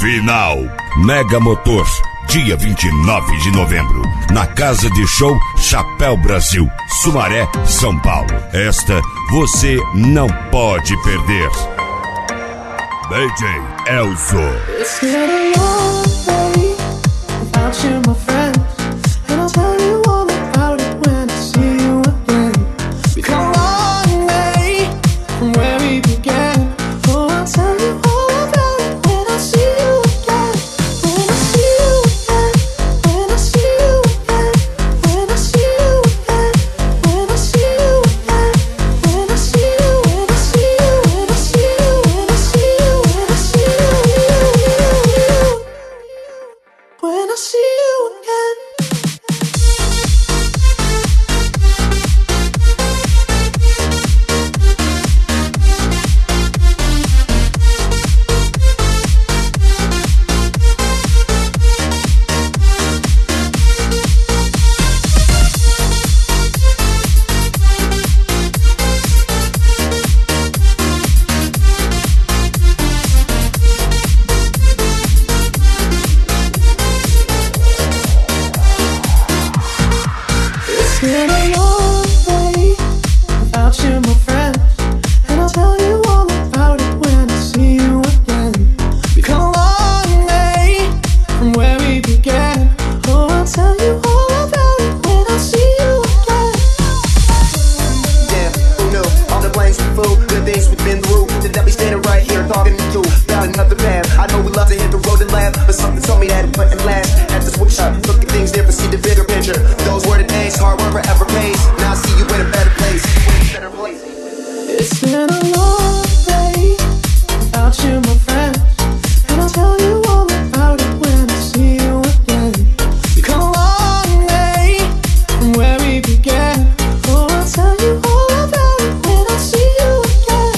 Final Mega Motor, dia 29 de novembro, na Casa de Show Chapéu Brasil, Sumaré, São Paulo. Esta você não pode perder. DJ Elzo. It's been a long day without you, my friend, and I'll tell you all about it when I see you again. We've come a long way from where we began. Oh, I'll tell you all about it when I see you again. When I see you again. When I see you again. When I see you again. When I see you again. When I see you. When I see you. When I see you. When I see you. When I see you. When I see you again. It's been a long day without you, my friend, and I'll tell you all about it when I see you again. We've come a long way from where we began. Oh, I'll tell you all about it when I see you again. Damn, who knew? All the blanks we flew, good things we've been through. That we standing right here talking to you about another path. I know we love to hit the road and laugh, but something told me that it wouldn't last. Had to switch up, look at things different, see the bigger picture. Those were the days, hard work forever pays. Now I see you in a better place. It's been a long day without you, my friend, and I'll tell you all about it when I see you again. We've come a long way from where we began. Oh, I'll tell you all about it when I see you again.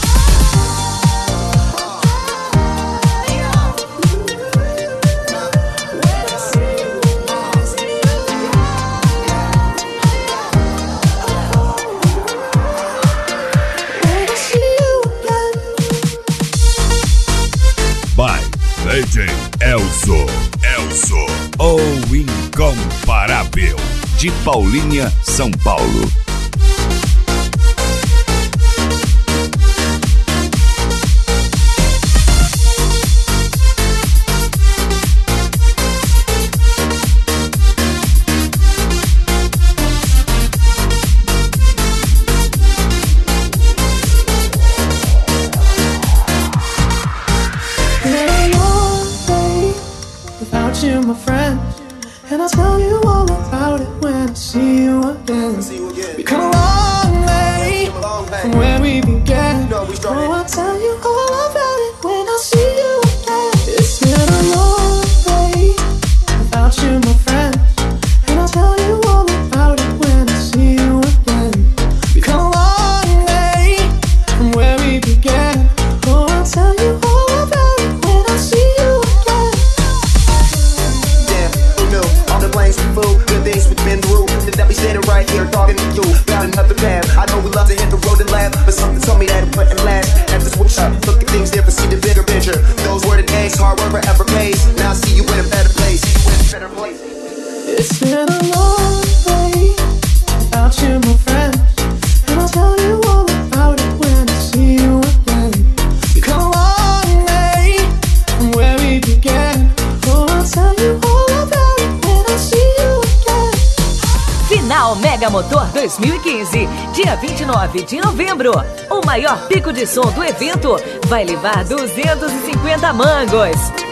When I see you again. By DJ Elzo. Elzo, o incomparável, de Paulinha, São Paulo. Been a long day without you, my friend, and I'll tell you all about it when I see you again. We come a long way from where we began. Oh, I'll tell you all about it when I see you again. It's been a long day without you, my friend, and I'll tell you all about it when I see you again. We come a long way from where we began. Oh, I'll tell you all about it when I see you again. Damn, who knew? All the blanks we flew, good things we've been through. That we standing right here talking to you about another path. I know we love to hit the road and laugh, but something told me that it wouldn't last. Had to switch up, look at things different, see the bigger picture. Those were the days, hard work forever pays. Now I see you in a better place. It's been a long day without you, my friend, and I'll tell you all about it when I see you again. We come a long way from where we began. Oh, I'll tell you all about it when I see you again. Final Mega Motor 2015, dia 29 de novembro. O maior pico de som do evento vai levar 250 mangos.